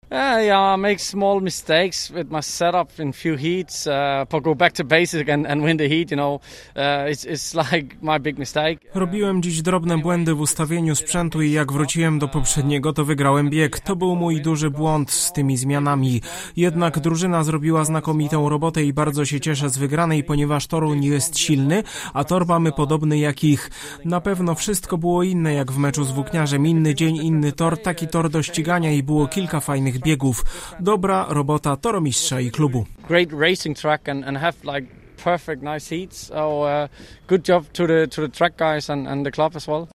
Yeah, I make small mistakes with my setup in few heats, but go back to basic and win the heat, it's like my big mistake. Robiłem dziś drobne błędy w ustawieniu sprzętu i jak wróciłem do poprzedniego, to wygrałem bieg. To był mój duży błąd z tymi zmianami. Jednak drużyna zrobiła znakomitą robotę i bardzo się cieszę z wygranej, ponieważ Toruń jest silny, a tor mamy podobny jak ich. Na pewno wszystko było inne jak w meczu z Włókniarzem. Inny dzień, inny tor, taki tor do ścigania i było kilka fajnych biegów. Dobra robota toromistrza i klubu. Great racing track and have like perfect nice heats. So good job to the track guys and the club as well.